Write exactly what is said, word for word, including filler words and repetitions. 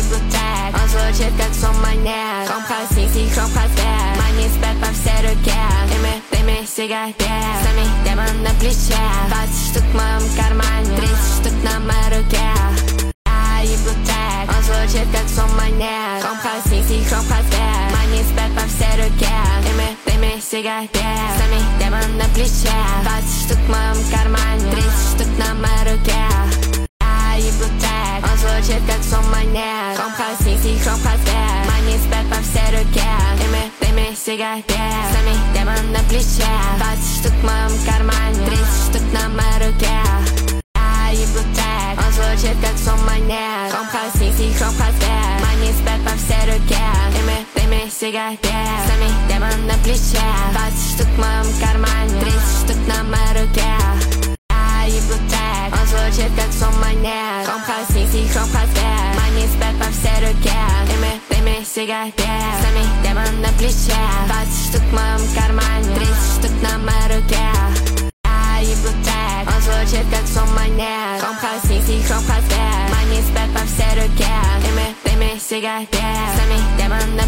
люблю так, он звучит как сон монет. Хром-хаус, сиси, хром-хаус, бэк. Money спят по всей руке. Дыми, дыми, сигарет. С нами демон на плече. Двадцать штук в моем кармане, тридцать штук на моей руке. Я люблю так, он звучит как сон монет. Хром-хаус, сиси, хром-хаус, бэк. Money спят по всей руке. Дыми, дыми, сигарет. С нами демон на плече. Двадцать штук в моем кармане, тридцать штук на моей руке. Люблю так, он звучит как сон монет. Хром-хаус, сиси, хром-хаус, бэк. Money спят по всей руке. Дыми, дыми, сигарет. С нами демон на плече. Двадцать штук в моем кармане, тридцать штук на моей руке. Я люблю так, он звучит как сон монет. Хром-хаус, сиси, хром-хаус, бэк. Money спят по всей руке. Дыми, дыми, сигарет. С нами демон на плече. Двадцать штук в моем кармане, тридцать штук на моей руке. Люблю так, он звучит как сон монет. Хром-хаус, сиси, хром-хаус, бэк. Money спят по всей руке. Дыми, дыми, сигарет. С нами демон на плече. Двадцать штук в моем кармане, тридцать штук на моей руке. Люблю так, он звучит как сон монет. Хром-хаус, сиси, хром-хаус, бэк. Money спят по всей руке. Дыми, дыми, сигарет. С нами демон на